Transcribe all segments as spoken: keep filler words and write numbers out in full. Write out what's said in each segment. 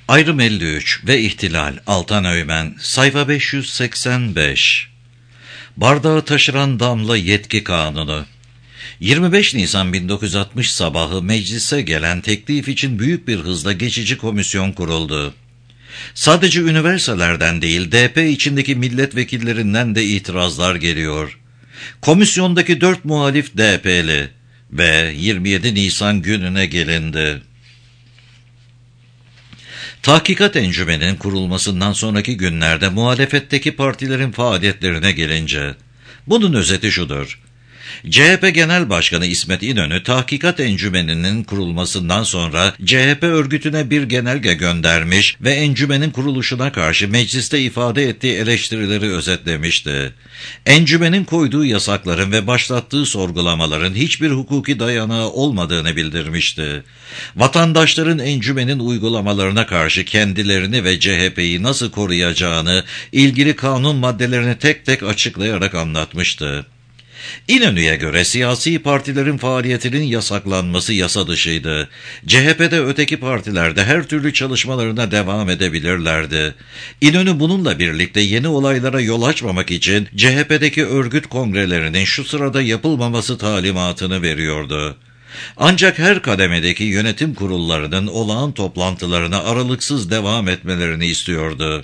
Ayrım elli üç ve İhtilal Altan Öğmen sayfa beş yüz seksen beş. Bardağı taşıran damla yetki kanunu. yirmi beş Nisan bin dokuz yüz altmış sabahı meclise gelen teklif için büyük bir hızla geçici komisyon kuruldu. Sadece üniversitelerden değil D P içindeki milletvekillerinden de itirazlar geliyor. Komisyondaki dört muhalif D P'li ve yirmi yedi Nisan gününe gelindi. Tahkikat Encümeni'nin kurulmasından sonraki günlerde muhalefetteki partilerin faaliyetlerine gelince, bunun özeti şudur. C H P Genel Başkanı İsmet İnönü, Tahkikat Encümeni'nin kurulmasından sonra C H P örgütüne bir genelge göndermiş ve encümenin kuruluşuna karşı mecliste ifade ettiği eleştirileri özetlemişti. Encümenin koyduğu yasakların ve başlattığı sorgulamaların hiçbir hukuki dayanağı olmadığını bildirmişti. Vatandaşların encümenin uygulamalarına karşı kendilerini ve C H P'yi nasıl koruyacağını ilgili kanun maddelerini tek tek açıklayarak anlatmıştı. İnönü'ye göre siyasi partilerin faaliyetinin yasaklanması yasa dışıydı. C H P'de öteki partilerde her türlü çalışmalarına devam edebilirlerdi. İnönü bununla birlikte yeni olaylara yol açmamak için C H P'deki örgüt kongrelerinin şu sırada yapılmaması talimatını veriyordu. Ancak her kademedeki yönetim kurullarının olağan toplantılarına aralıksız devam etmelerini istiyordu.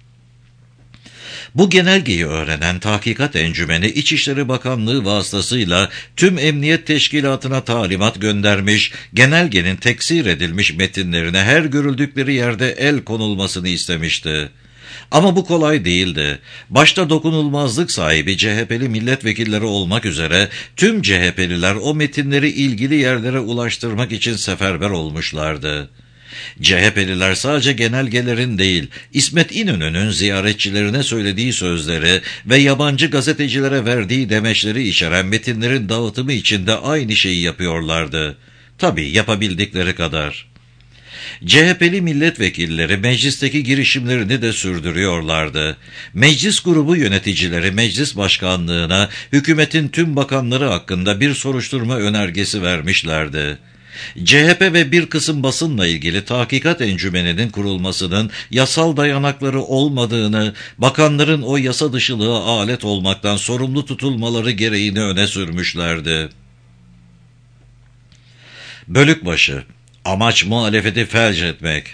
Bu genelgeyi öğrenen Tahkikat Encümeni İçişleri Bakanlığı vasıtasıyla tüm emniyet teşkilatına talimat göndermiş, genelgenin teksir edilmiş metinlerine her görüldükleri yerde el konulmasını istemişti. Ama bu kolay değildi. Başta dokunulmazlık sahibi C H P'li milletvekilleri olmak üzere tüm C H P'liler o metinleri ilgili yerlere ulaştırmak için seferber olmuşlardı. C H P'liler sadece genelgelerin değil, İsmet İnönü'nün ziyaretçilerine söylediği sözleri ve yabancı gazetecilere verdiği demeçleri içeren metinlerin dağıtımı için de aynı şeyi yapıyorlardı. Tabii yapabildikleri kadar. C H P'li milletvekilleri meclisteki girişimlerini de sürdürüyorlardı. Meclis grubu yöneticileri meclis başkanlığına hükümetin tüm bakanları hakkında bir soruşturma önergesi vermişlerdi. C H P ve bir kısım basınla ilgili Tahkikat Encümeni'nin kurulmasının yasal dayanakları olmadığını, bakanların o yasa dışılığa alet olmaktan sorumlu tutulmaları gereğini öne sürmüşlerdi. Bölükbaşı, amaç muhalefeti felç etmek.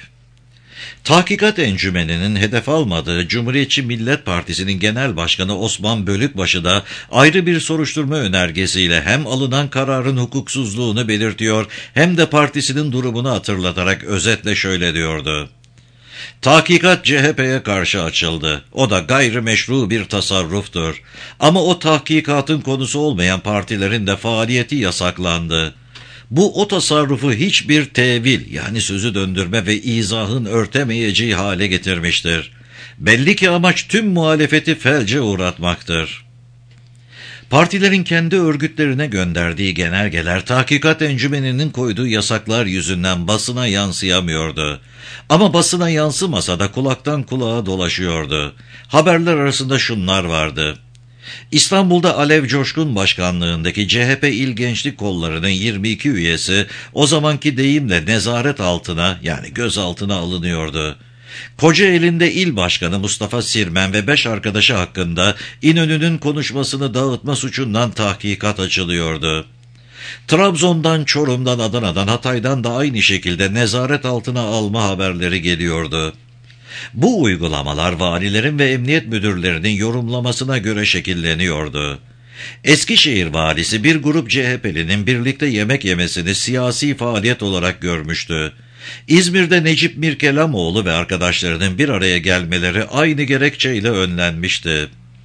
Tahkikat Encümeni'nin hedef almadığı Cumhuriyetçi Millet Partisi'nin Genel Başkanı Osman Bölükbaşı da ayrı bir soruşturma önergesiyle hem alınan kararın hukuksuzluğunu belirtiyor hem de partisinin durumunu hatırlatarak özetle şöyle diyordu. Tahkikat C H P'ye karşı açıldı. O da gayrimeşru bir tasarruftur. Ama o tahkikatın konusu olmayan partilerin de faaliyeti yasaklandı. Bu o tasarrufu hiçbir tevil yani sözü döndürme ve izahın örtemeyeceği hale getirmiştir. Belli ki amaç tüm muhalefeti felce uğratmaktır. Partilerin kendi örgütlerine gönderdiği genelgeler Tahkikat Encümeni'nin koyduğu yasaklar yüzünden basına yansıyamıyordu. Ama basına yansımasa da kulaktan kulağa dolaşıyordu. Haberler arasında şunlar vardı. İstanbul'da Alev Coşkun başkanlığındaki C H P İl Gençlik Kolları'nın yirmi iki üyesi o zamanki deyimle nezaret altına yani gözaltına alınıyordu. Kocaeli'nde il başkanı Mustafa Sirmen ve beş arkadaşı hakkında İnönü'nün konuşmasını dağıtma suçundan tahkikat açılıyordu. Trabzon'dan, Çorum'dan, Adana'dan, Hatay'dan da aynı şekilde nezaret altına alma haberleri geliyordu. Bu uygulamalar valilerin ve emniyet müdürlerinin yorumlamasına göre şekilleniyordu. Eskişehir valisi bir grup C H P'linin birlikte yemek yemesini siyasi faaliyet olarak görmüştü. İzmir'de Necip Mirkelamoğlu ve arkadaşlarının bir araya gelmeleri aynı gerekçeyle önlenmişti.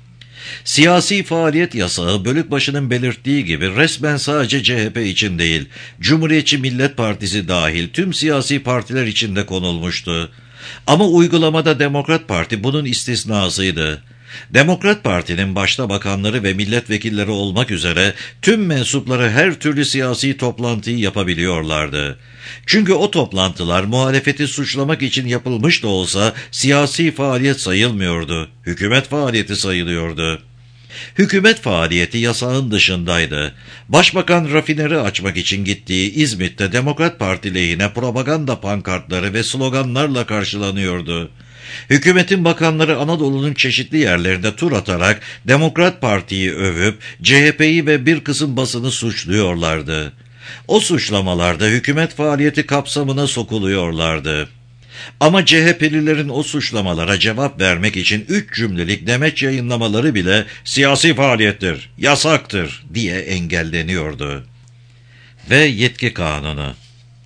Siyasi faaliyet yasağı Bölükbaşı'nın belirttiği gibi resmen sadece C H P için değil, Cumhuriyetçi Millet Partisi dahil tüm siyasi partiler için de konulmuştu. Ama uygulamada Demokrat Parti bunun istisnasıydı. Demokrat Parti'nin başta bakanları ve milletvekilleri olmak üzere tüm mensupları her türlü siyasi toplantıyı yapabiliyorlardı. Çünkü o toplantılar muhalefeti suçlamak için yapılmış da olsa siyasi faaliyet sayılmıyordu, hükümet faaliyeti sayılıyordu. Hükümet faaliyeti yasağın dışındaydı. Başbakan rafineri açmak için gittiği İzmit'te Demokrat Parti lehine propaganda pankartları ve sloganlarla karşılanıyordu. Hükümetin bakanları Anadolu'nun çeşitli yerlerinde tur atarak Demokrat Parti'yi övüp C H P'yi ve bir kısım basını suçluyorlardı. O suçlamalarda hükümet faaliyeti kapsamına sokuluyorlardı. Ama C H P'lilerin o suçlamalara cevap vermek için üç cümlelik demeç yayınlamaları bile siyasi faaliyettir, yasaktır diye engelleniyordu. Ve yetki kanunu.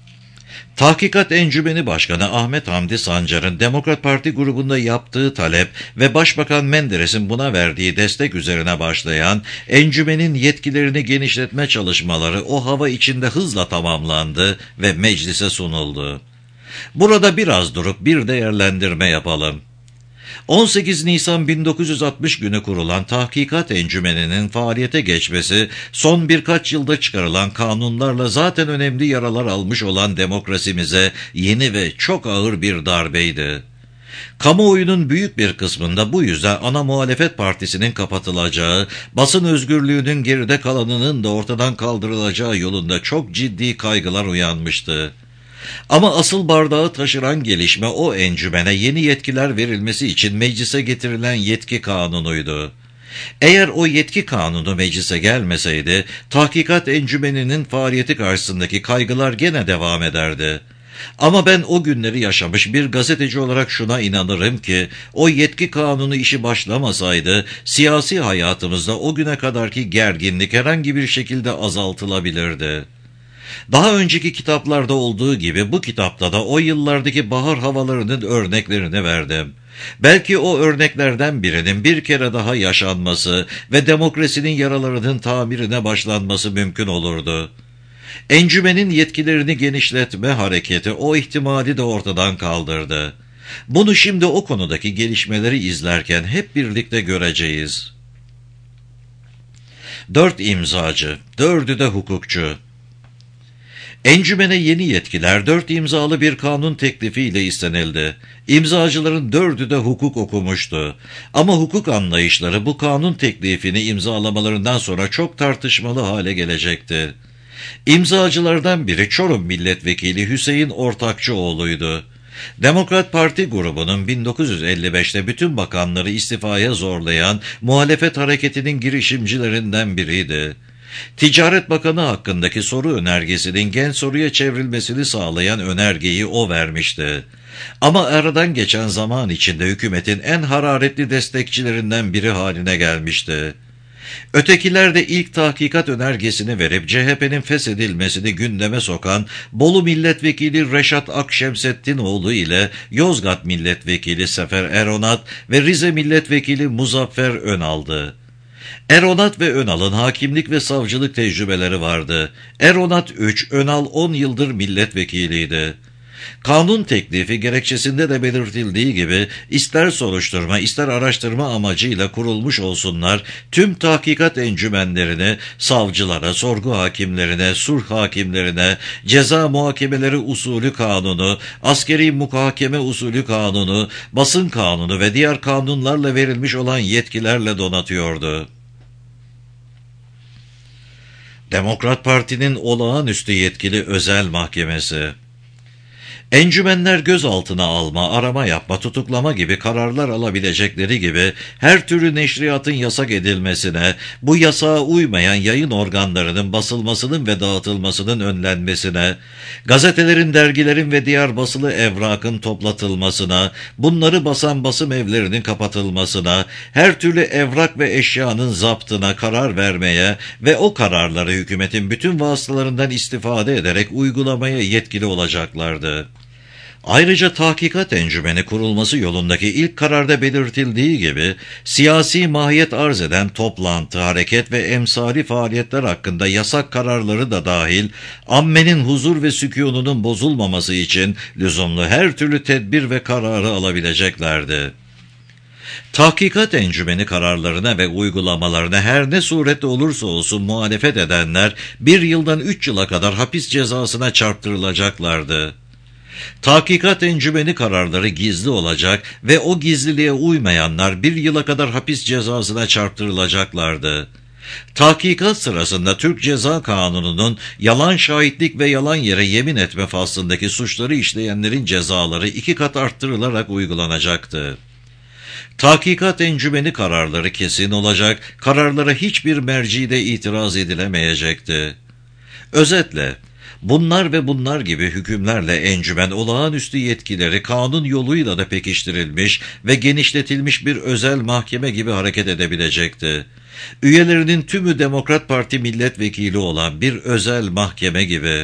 Tahkikat Encümeni Başkanı Ahmet Hamdi Sancar'ın Demokrat Parti grubunda yaptığı talep ve Başbakan Menderes'in buna verdiği destek üzerine başlayan encümenin yetkilerini genişletme çalışmaları o hava içinde hızla tamamlandı ve meclise sunuldu. Burada biraz durup bir değerlendirme yapalım. on sekiz Nisan bin dokuz yüz altmış günü kurulan Tahkikat Encümeni'nin faaliyete geçmesi, son birkaç yılda çıkarılan kanunlarla zaten önemli yaralar almış olan demokrasimize yeni ve çok ağır bir darbeydi. Kamuoyunun büyük bir kısmında bu yüzden ana muhalefet partisinin kapatılacağı, basın özgürlüğünün geride kalanının da ortadan kaldırılacağı yolunda çok ciddi kaygılar uyanmıştı. Ama asıl bardağı taşıran gelişme o encümene yeni yetkiler verilmesi için meclise getirilen yetki kanunuydu. Eğer o yetki kanunu meclise gelmeseydi, Tahkikat Encümeni'nin faaliyeti karşısındaki kaygılar gene devam ederdi. Ama ben o günleri yaşamış bir gazeteci olarak şuna inanırım ki, o yetki kanunu işi başlamasaydı, siyasi hayatımızda o güne kadarki gerginlik herhangi bir şekilde azaltılabilirdi. Daha önceki kitaplarda olduğu gibi bu kitapta da o yıllardaki bahar havalarının örneklerini verdim. Belki o örneklerden birinin bir kere daha yaşanması ve demokrasinin yaralarının tamirine başlanması mümkün olurdu. Encümenin yetkilerini genişletme hareketi o ihtimali de ortadan kaldırdı. Bunu şimdi o konudaki gelişmeleri izlerken hep birlikte göreceğiz. Dört imzacı, dördü de hukukçu. Encümene yeni yetkiler dört imzalı bir kanun teklifiyle istenildi. İmzacıların dördü de hukuk okumuştu. Ama hukuk anlayışları bu kanun teklifini imzalamalarından sonra çok tartışmalı hale gelecekti. İmzacılardan biri Çorum Milletvekili Hüseyin Ortakçıoğlu'ydu. Demokrat Parti grubunun bin dokuz yüz elli beşte bütün bakanları istifaya zorlayan muhalefet hareketinin girişimcilerinden biriydi. Ticaret Bakanı hakkındaki soru önergesinin gen soruya çevrilmesini sağlayan önergeyi o vermişti. Ama aradan geçen zaman içinde hükümetin en hararetli destekçilerinden biri haline gelmişti. Ötekiler de ilk tahkikat önergesini verip C H P'nin feshedilmesini gündeme sokan Bolu Milletvekili Reşat Akşemseddinoğlu ile Yozgat Milletvekili Sefer Eronat ve Rize Milletvekili Muzaffer Önal'dı. Eronat ve Önal'ın hakimlik ve savcılık tecrübeleri vardı. Eronat üç, Önal on yıldır milletvekiliydi. Kanun teklifi gerekçesinde de belirtildiği gibi ister soruşturma ister araştırma amacıyla kurulmuş olsunlar, tüm tahkikat encümenlerine, savcılara, sorgu hakimlerine, sulh hakimlerine, ceza muhakemeleri usulü kanunu, askeri muhakeme usulü kanunu, basın kanunu ve diğer kanunlarla verilmiş olan yetkilerle donatıyordu. Demokrat Parti'nin olağanüstü yetkili özel mahkemesi. Encümenler gözaltına alma, arama yapma, tutuklama gibi kararlar alabilecekleri gibi her türlü neşriyatın yasak edilmesine, bu yasağa uymayan yayın organlarının basılmasının ve dağıtılmasının önlenmesine, gazetelerin, dergilerin ve diğer basılı evrakın toplatılmasına, bunları basan basım evlerinin kapatılmasına, her türlü evrak ve eşyanın zaptına karar vermeye ve o kararları hükümetin bütün vasıtalarından istifade ederek uygulamaya yetkili olacaklardı. Ayrıca tahkikat encümeni kurulması yolundaki ilk kararda belirtildiği gibi, siyasi mahiyet arz eden toplantı, hareket ve emsali faaliyetler hakkında yasak kararları da dahil, ammenin huzur ve sükûnunun bozulmaması için lüzumlu her türlü tedbir ve kararı alabileceklerdi. Tahkikat encümeni kararlarına ve uygulamalarına her ne surette olursa olsun muhalefet edenler, bir yıldan üç yıla kadar hapis cezasına çarptırılacaklardı. Tahkikat encümeni kararları gizli olacak ve o gizliliğe uymayanlar bir yıla kadar hapis cezasına çarptırılacaklardı. Tahkikat sırasında Türk Ceza Kanunu'nun yalan şahitlik ve yalan yere yemin etme faslındaki suçları işleyenlerin cezaları iki kat arttırılarak uygulanacaktı. Tahkikat encümeni kararları kesin olacak, kararlara hiçbir mercide itiraz edilemeyecekti. Özetle, bunlar ve bunlar gibi hükümlerle encümen olağanüstü yetkileri kanun yoluyla da pekiştirilmiş ve genişletilmiş bir özel mahkeme gibi hareket edebilecekti. Üyelerinin tümü Demokrat Parti milletvekili olan bir özel mahkeme gibi.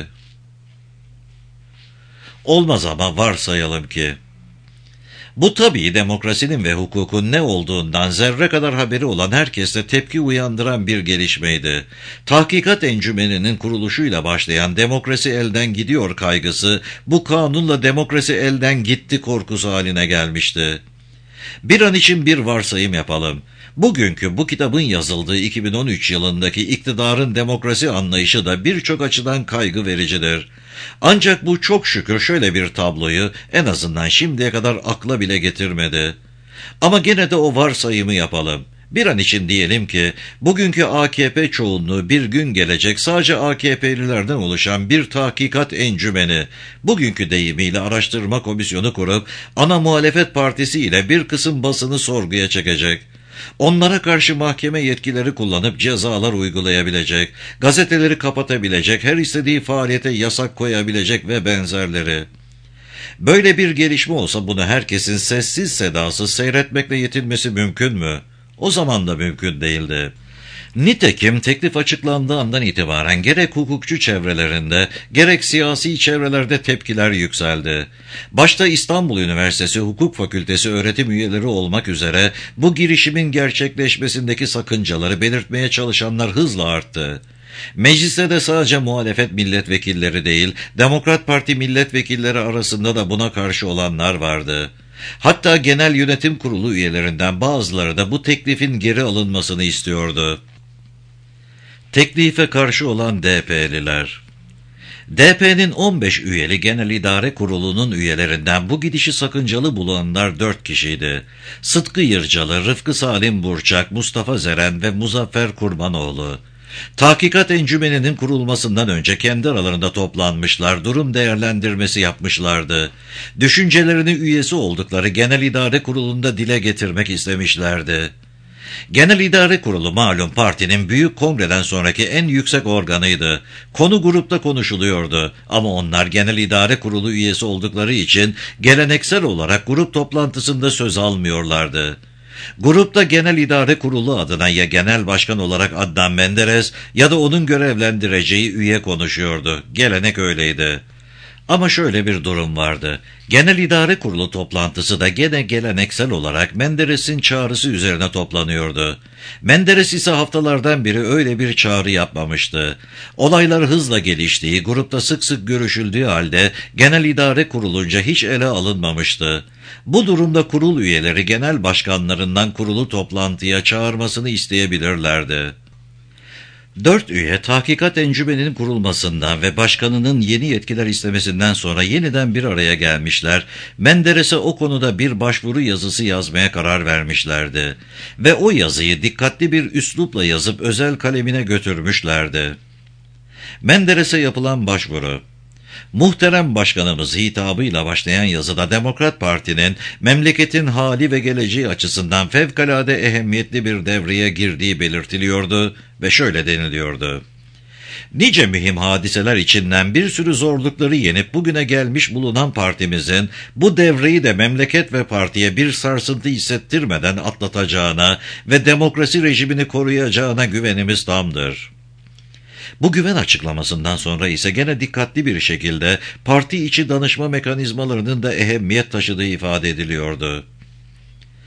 Olmaz ama varsayalım ki. Bu tabii demokrasinin ve hukukun ne olduğundan zerre kadar haberi olan herkeste tepki uyandıran bir gelişmeydi. Tahkikat encümeninin kuruluşuyla başlayan demokrasi elden gidiyor kaygısı, bu kanunla demokrasi elden gitti korkusu haline gelmişti. Bir an için bir varsayım yapalım. Bugünkü bu kitabın yazıldığı iki bin on üç yılındaki iktidarın demokrasi anlayışı da birçok açıdan kaygı vericidir. Ancak bu çok şükür şöyle bir tabloyu en azından şimdiye kadar akla bile getirmedi. Ama gene de o varsayımı yapalım. Bir an için diyelim ki bugünkü A K P çoğunluğu bir gün gelecek sadece A K P'lilerden oluşan bir tahkikat encümeni, bugünkü deyimiyle araştırma komisyonu kurup ana muhalefet partisi ile bir kısım basını sorguya çekecek. Onlara karşı mahkeme yetkileri kullanıp cezalar uygulayabilecek, gazeteleri kapatabilecek, her istediği faaliyete yasak koyabilecek ve benzerleri. Böyle bir gelişme olsa bunu herkesin sessiz sedasız seyretmekle yetinmesi mümkün mü? O zaman da mümkün değildi. Nitekim teklif açıklandığı andan itibaren gerek hukukçu çevrelerinde gerek siyasi çevrelerde tepkiler yükseldi. Başta İstanbul Üniversitesi Hukuk Fakültesi öğretim üyeleri olmak üzere bu girişimin gerçekleşmesindeki sakıncaları belirtmeye çalışanlar hızla arttı. Mecliste de sadece muhalefet milletvekilleri değil, Demokrat Parti milletvekilleri arasında da buna karşı olanlar vardı. Hatta Genel Yönetim Kurulu üyelerinden bazıları da bu teklifin geri alınmasını istiyordu. Teklife karşı olan D P'liler. D P'nin on beş üyeli Genel İdare Kurulu'nun üyelerinden bu gidişi sakıncalı bulanlar dört kişiydi. Sıtkı Yırcalı, Rıfkı Salim Burçak, Mustafa Zeren ve Muzaffer Kurmanoğlu. Tahkikat encümeninin kurulmasından önce kendi aralarında toplanmışlar, durum değerlendirmesi yapmışlardı. Düşüncelerini üyesi oldukları Genel İdare Kurulu'nda dile getirmek istemişlerdi. Genel İdare Kurulu malum partinin büyük kongreden sonraki en yüksek organıydı. Konu grupta konuşuluyordu ama onlar Genel İdare Kurulu üyesi oldukları için geleneksel olarak grup toplantısında söz almıyorlardı. Grupta Genel İdare Kurulu adına ya genel başkan olarak Adnan Menderes ya da onun görevlendireceği üye konuşuyordu. Gelenek öyleydi. Ama şöyle bir durum vardı. Genel İdare Kurulu toplantısı da gene geleneksel olarak Menderes'in çağrısı üzerine toplanıyordu. Menderes ise haftalardan beri öyle bir çağrı yapmamıştı. Olaylar hızla geliştiği, grupta sık sık görüşüldüğü halde Genel İdare Kurulunca hiç ele alınmamıştı. Bu durumda kurul üyeleri genel başkanlarından kurulu toplantıya çağırmasını isteyebilirlerdi. Dört üye tahkikat encümeninin kurulmasından ve başkanının yeni yetkiler istemesinden sonra yeniden bir araya gelmişler, Menderes'e o konuda bir başvuru yazısı yazmaya karar vermişlerdi ve o yazıyı dikkatli bir üslupla yazıp özel kalemine götürmüşlerdi. Menderes'e yapılan başvuru: Muhterem Başkanımız hitabıyla başlayan yazıda Demokrat Parti'nin memleketin hali ve geleceği açısından fevkalade ehemmiyetli bir devreye girdiği belirtiliyordu ve şöyle deniliyordu: Nice mühim hadiseler içinden bir sürü zorlukları yenip bugüne gelmiş bulunan partimizin bu devreyi de memleket ve partiye bir sarsıntı hissettirmeden atlatacağına ve demokrasi rejimini koruyacağına güvenimiz tamdır. Bu güven açıklamasından sonra ise gene dikkatli bir şekilde parti içi danışma mekanizmalarının da ehemmiyet taşıdığı ifade ediliyordu.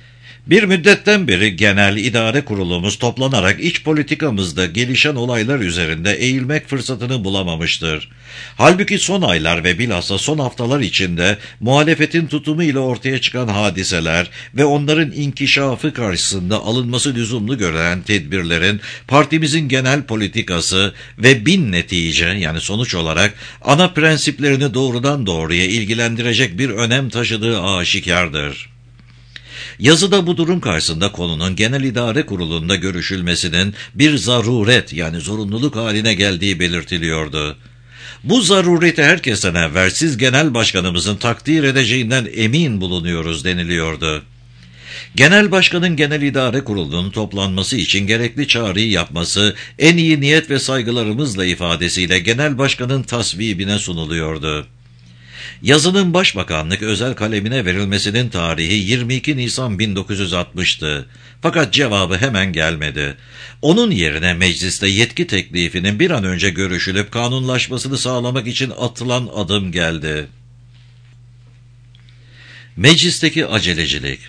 Bir müddetten beri genel idare kurulumuz toplanarak iç politikamızda gelişen olaylar üzerinde eğilmek fırsatını bulamamıştır. Halbuki son aylar ve bilhassa son haftalar içinde muhalefetin tutumu ile ortaya çıkan hadiseler ve onların inkişafı karşısında alınması lüzumlu görülen tedbirlerin partimizin genel politikası ve bin netice yani sonuç olarak ana prensiplerini doğrudan doğruya ilgilendirecek bir önem taşıdığı aşikardır. Yazıda bu durum karşısında konunun Genel İdare Kurulu'nda görüşülmesinin bir zaruret yani zorunluluk haline geldiği belirtiliyordu. Bu zarureti herkesten evvel siz genel başkanımızın takdir edeceğinden emin bulunuyoruz deniliyordu. Genel başkanın Genel İdare Kurulu'nun toplanması için gerekli çağrıyı yapması en iyi niyet ve saygılarımızla ifadesiyle genel başkanın tasvibine sunuluyordu. Yazının Başbakanlık özel kalemine verilmesinin tarihi yirmi iki Nisan bin dokuz yüz altmış'tı. Fakat cevabı hemen gelmedi. Onun yerine mecliste yetki teklifinin bir an önce görüşülüp kanunlaşmasını sağlamak için atılan adım geldi. Meclisteki acelecilik.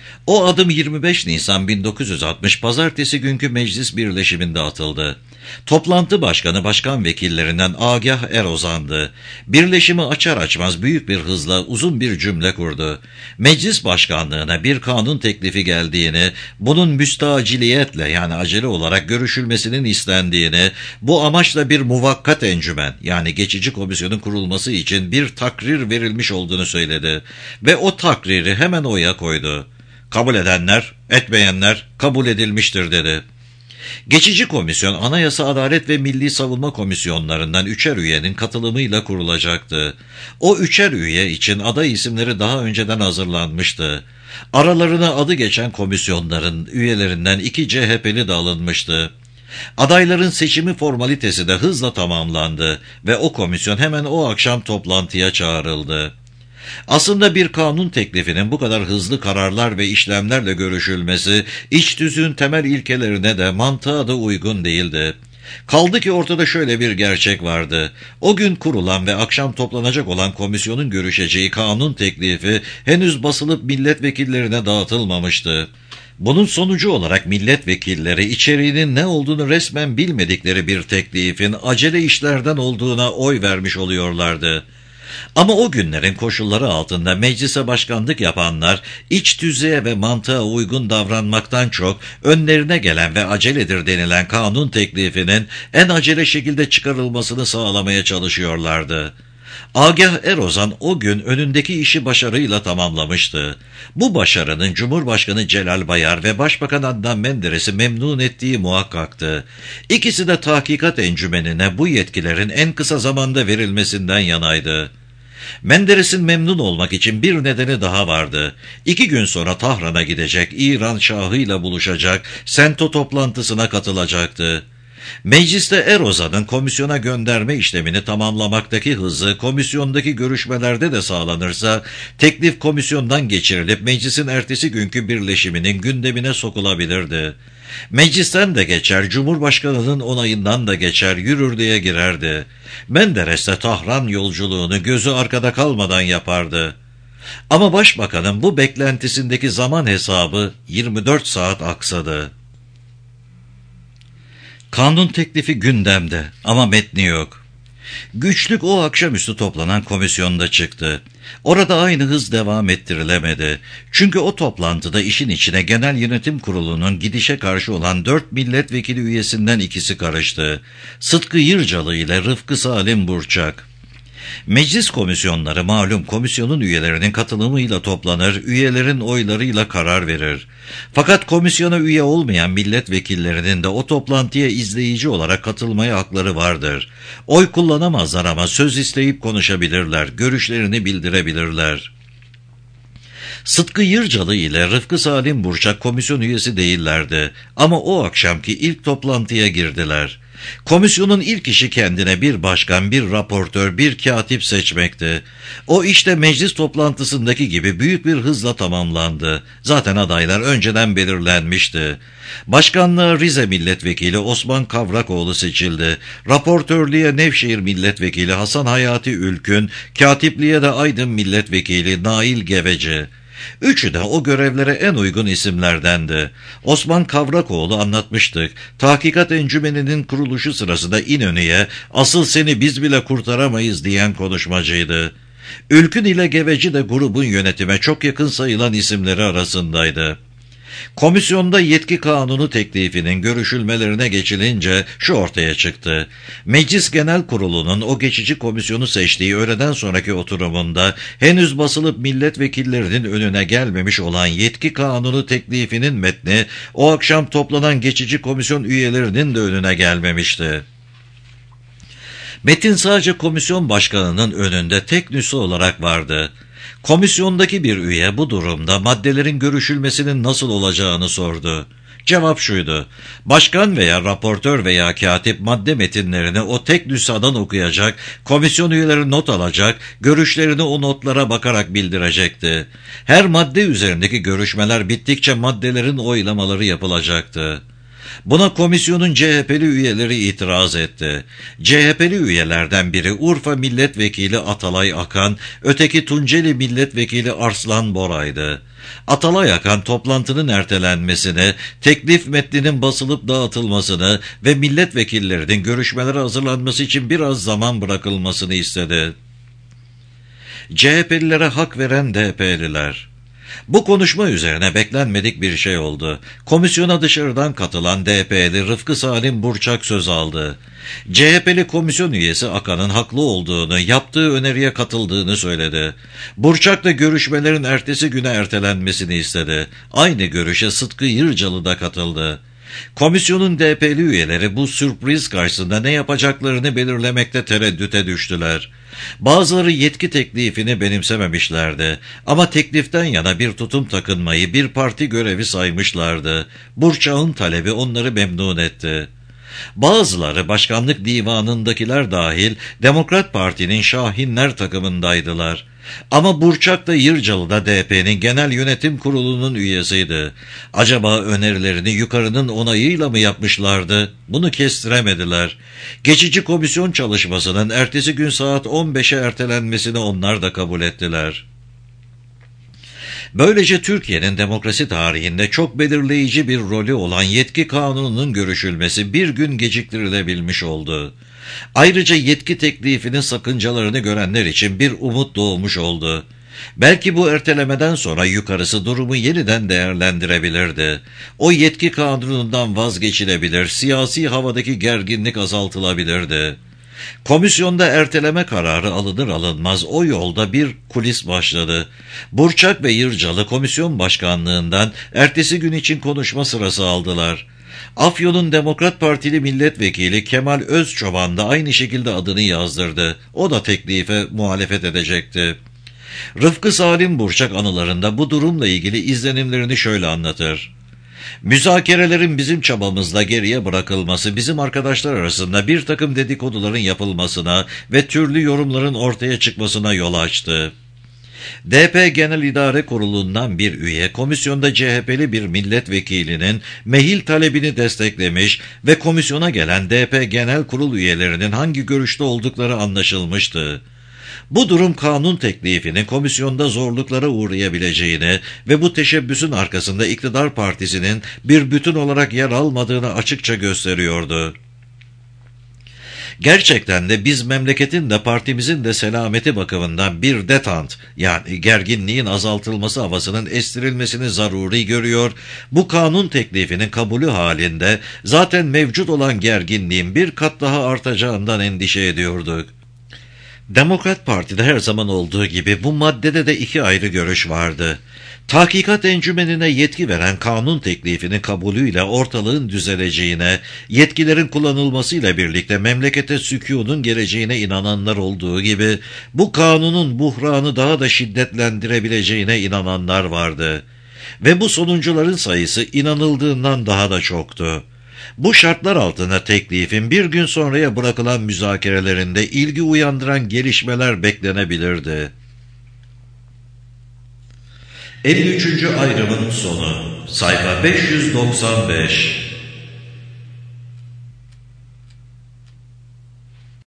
O adım yirmi beş Nisan bin dokuz yüz altmış Pazartesi günkü meclis birleşiminde atıldı. Toplantı başkanı başkan vekillerinden Agah Erozan'dı. Birleşimi açar açmaz büyük bir hızla uzun bir cümle kurdu. Meclis başkanlığına bir kanun teklifi geldiğini, bunun müstaciliyetle yani acele olarak görüşülmesinin istendiğini, bu amaçla bir muvakkat encümen yani geçici komisyonun kurulması için bir takrir verilmiş olduğunu söyledi. Ve o takriri hemen oya koydu. Kabul edenler, etmeyenler kabul edilmiştir dedi. Geçici komisyon, Anayasa, Adalet ve Milli Savunma komisyonlarından üçer üyenin katılımıyla kurulacaktı. O üçer üye için aday isimleri daha önceden hazırlanmıştı. Aralarına adı geçen komisyonların üyelerinden iki C H P'li de alınmıştı. Adayların seçimi formalitesi de hızla tamamlandı ve o komisyon hemen o akşam toplantıya çağrıldı. Aslında bir kanun teklifinin bu kadar hızlı kararlar ve işlemlerle görüşülmesi, iç tüzüğün temel ilkelerine de mantığa da uygun değildi. Kaldı ki ortada şöyle bir gerçek vardı. O gün kurulan ve akşam toplanacak olan komisyonun görüşeceği kanun teklifi henüz basılıp milletvekillerine dağıtılmamıştı. Bunun sonucu olarak milletvekilleri içeriğinin ne olduğunu resmen bilmedikleri bir teklifin acele işlerden olduğuna oy vermiş oluyorlardı. Ama o günlerin koşulları altında meclise başkanlık yapanlar iç tüzüğe ve mantığa uygun davranmaktan çok önlerine gelen ve aceledir denilen kanun teklifinin en acele şekilde çıkarılmasını sağlamaya çalışıyorlardı. Agah Erozan o gün önündeki işi başarıyla tamamlamıştı. Bu başarının Cumhurbaşkanı Celal Bayar ve Başbakan Adnan Menderes'i memnun ettiği muhakkaktı. İkisi de tahkikat encümenine bu yetkilerin en kısa zamanda verilmesinden yanaydı. Menderes'in memnun olmak için bir nedeni daha vardı. İki gün sonra Tahran'a gidecek, İran Şahı'yla buluşacak, Sento toplantısına katılacaktı. Mecliste Erozan'ın komisyona gönderme işlemini tamamlamaktaki hızı komisyondaki görüşmelerde de sağlanırsa, teklif komisyondan geçirilip meclisin ertesi günkü birleşiminin gündemine sokulabilirdi. Meclisten de geçer, Cumhurbaşkanı'nın onayından da geçer, yürürlüğe girerdi. Menderes de Tahran yolculuğunu gözü arkada kalmadan yapardı. Ama Başbakanın bu beklentisindeki zaman hesabı yirmi dört saat aksadı. Kanun teklifi gündemde ama metni yok. Güçlük o akşamüstü toplanan komisyonda çıktı. Orada aynı hız devam ettirilemedi. Çünkü o toplantıda işin içine Genel Yönetim Kurulu'nun gidişe karşı olan dört milletvekili üyesinden ikisi karıştı. Sıtkı Yırcalı ile Rıfkı Salim Burçak. Meclis komisyonları malum komisyonun üyelerinin katılımıyla toplanır, üyelerin oylarıyla karar verir. Fakat komisyona üye olmayan milletvekillerinin de o toplantıya izleyici olarak katılmaya hakları vardır. Oy kullanamazlar ama söz isteyip konuşabilirler, görüşlerini bildirebilirler. Sıtkı Yırcalı ile Rıfkı Salim Burçak komisyon üyesi değillerdi ama o akşamki ilk toplantıya girdiler. Komisyonun ilk işi kendine bir başkan, bir raportör, bir katip seçmekti. O işte meclis toplantısındaki gibi büyük bir hızla tamamlandı. Zaten adaylar önceden belirlenmişti. Başkanlığa Rize Milletvekili Osman Kavrakoğlu seçildi. Raportörlüğe Nevşehir Milletvekili Hasan Hayati Ülkün, katipliğe de Aydın Milletvekili Nail Geveci. Üçü de o görevlere en uygun isimlerdendi. Osman Kavrakoğlu anlatmıştık. Tahkikat Encümeni'nin kuruluşu sırasında İnönü'ye "Asıl seni biz bile kurtaramayız" diyen konuşmacıydı. Ülkün ile Geveci de grubun yönetime çok yakın sayılan isimleri arasındaydı. Komisyonda yetki kanunu teklifinin görüşülmelerine geçilince şu ortaya çıktı. Meclis Genel Kurulu'nun o geçici komisyonu seçtiği öğleden sonraki oturumunda henüz basılıp milletvekillerinin önüne gelmemiş olan yetki kanunu teklifinin metni o akşam toplanan geçici komisyon üyelerinin de önüne gelmemişti. Metin sadece komisyon başkanının önünde tek nüsha olarak vardı. Komisyondaki bir üye bu durumda maddelerin görüşülmesinin nasıl olacağını sordu. Cevap şuydu: başkan veya raportör veya katip madde metinlerini o tek nüshadan okuyacak, komisyon üyeleri not alacak, görüşlerini o notlara bakarak bildirecekti. Her madde üzerindeki görüşmeler bittikçe maddelerin oylamaları yapılacaktı. Buna komisyonun C H P'li üyeleri itiraz etti. C H P'li üyelerden biri Urfa Milletvekili Atalay Akan, öteki Tunceli Milletvekili Arslan Bora'ydı. Atalay Akan toplantının ertelenmesini, teklif metninin basılıp dağıtılmasını ve milletvekillerinin görüşmelere hazırlanması için biraz zaman bırakılmasını istedi. C H P'lilere hak veren D P'liler. Bu konuşma üzerine beklenmedik bir şey oldu. Komisyona dışarıdan katılan D P'li Rıfkı Salim Burçak söz aldı. C H P'li komisyon üyesi Akan'ın haklı olduğunu, yaptığı öneriye katıldığını söyledi. Burçak da görüşmelerin ertesi güne ertelenmesini istedi. Aynı görüşe Sıtkı Yırcalı da katıldı. Komisyonun D P'li üyeleri bu sürpriz karşısında ne yapacaklarını belirlemekte tereddüte düştüler. Bazıları yetki teklifini benimsememişlerdi ama tekliften yana bir tutum takınmayı bir parti görevi saymışlardı. Burçak'ın talebi onları memnun etti. Bazıları başkanlık divanındakiler dahil Demokrat Parti'nin Şahinler takımındaydılar. Ama Burçak da Yırcalı da D P'nin genel yönetim kurulunun üyesiydi. Acaba önerilerini yukarının onayıyla mı yapmışlardı? Bunu kestiremediler. Geçici komisyon çalışmasının ertesi gün saat on beşe ertelenmesini onlar da kabul ettiler. Böylece Türkiye'nin demokrasi tarihinde çok belirleyici bir rolü olan yetki kanununun görüşülmesi bir gün geciktirilebilmiş oldu. Ayrıca yetki teklifinin sakıncalarını görenler için bir umut doğmuş oldu. Belki bu ertelemeden sonra yukarısı durumu yeniden değerlendirebilirdi. O yetki kanunundan vazgeçilebilir, siyasi havadaki gerginlik azaltılabilirdi. Komisyonda erteleme kararı alınır alınmaz o yolda bir kulis başladı. Burçak ve Yırcalı komisyon başkanlığından ertesi gün için konuşma sırası aldılar. Afyon'un Demokrat Partili milletvekili Kemal Özçoban da aynı şekilde adını yazdırdı. O da teklife muhalefet edecekti. Rıfkı Salim Burçak anılarında bu durumla ilgili izlenimlerini şöyle anlatır. Müzakerelerin bizim çabamızla geriye bırakılması bizim arkadaşlar arasında bir takım dedikoduların yapılmasına ve türlü yorumların ortaya çıkmasına yol açtı. D P Genel İdare Kurulu'ndan bir üye komisyonda C H P'li bir milletvekilinin mehil talebini desteklemiş ve komisyona gelen D P Genel Kurul üyelerinin hangi görüşte oldukları anlaşılmıştı. Bu durum kanun teklifinin komisyonda zorluklara uğrayabileceğini ve bu teşebbüsün arkasında iktidar partisinin bir bütün olarak yer almadığını açıkça gösteriyordu. Gerçekten de biz memleketin de partimizin de selameti bakımından bir detant yani gerginliğin azaltılması havasının estirilmesini zaruri görüyor, bu kanun teklifinin kabulü halinde zaten mevcut olan gerginliğin bir kat daha artacağından endişe ediyorduk. Demokrat Parti'de her zaman olduğu gibi bu maddede de iki ayrı görüş vardı. Tahkikat Encümeni'ne yetki veren kanun teklifinin kabulüyle ortalığın düzeleceğine, yetkilerin kullanılmasıyla birlikte memlekete sükûnun geleceğine inananlar olduğu gibi, bu kanunun buhranı daha da şiddetlendirebileceğine inananlar vardı. Ve bu sonuncuların sayısı inanıldığından daha da çoktu. Bu şartlar altında teklifin bir gün sonraya bırakılan müzakerelerinde ilgi uyandıran gelişmeler beklenebilirdi. elli üçüncü ayrımın sonu, sayfa beş yüz doksan beş.